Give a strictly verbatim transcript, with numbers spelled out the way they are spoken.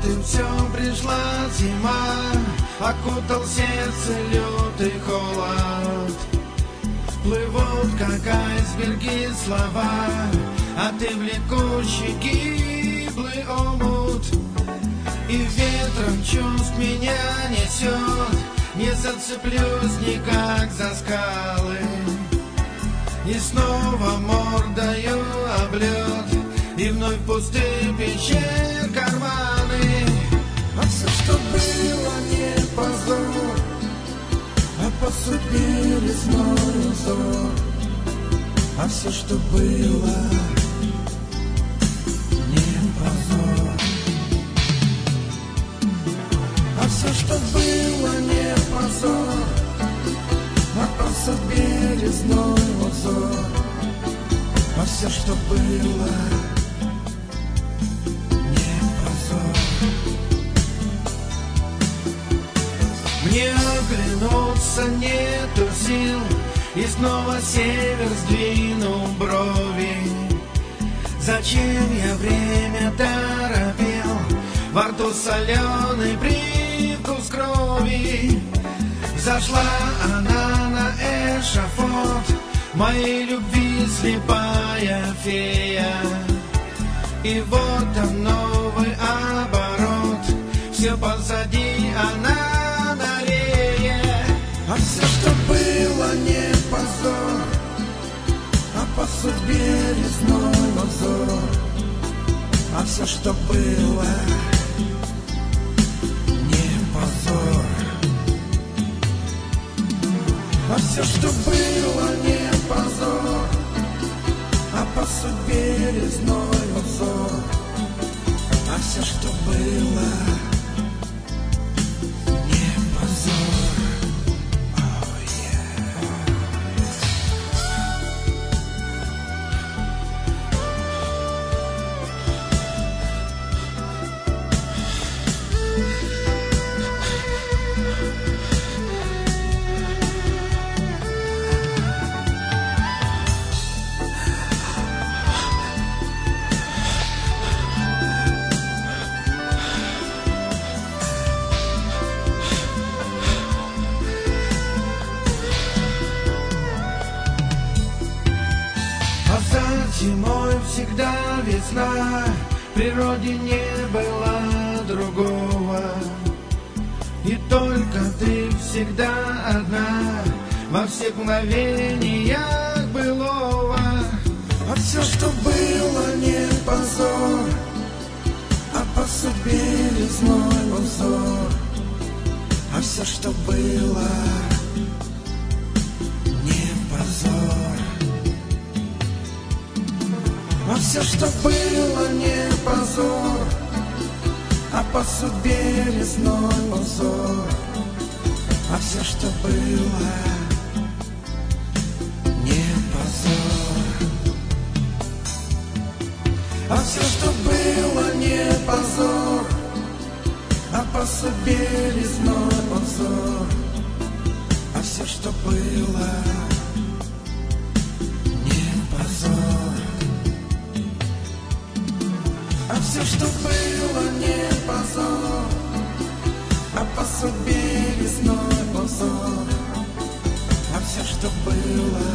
и все, пришла зима, окутал сердце лютый холод. Плывут, как айсберги, слова, а ты влекущий гиблый омут. И ветром чувств меня несет, не зацеплюсь никак за скалы. И снова мордою об лед, и вновь пустые пещер карманы. А все, что было, не позор, а по судьбе лесной узор. А все, что было, не позор. А все, что было, не позор, а по судьбе лесной узор. А все, что было, не позор. Мне оглянуться нету сил, и снова север сдвинул брови. Зачем я время торопил, во рту соленый привкус крови. Зашла она на эшафот, моей любви слепая фея. И вот там новый оборот, все позади, она на рее. А все, что было, не позор, а по судьбе лесной узор. А все, что было, не позор. А все, что было, не позор, а по судьбе лесной узор. А все, что было, не позор. Oh, yeah. Зимой всегда весна, в природе не было другого. И только ты всегда одна, во всех мгновениях былого. А все, что было, не позор, а по судьбе лесной узор. А все, что было, не позор. А все, что было, не позор, а по судьбе лесной узор. А все, что было, не позор. А все, что было, не позор, а по судьбе лесной узор. А все, что было, не позор. А все, что было, не позор, а по судьбе лесной узор. А все, что было,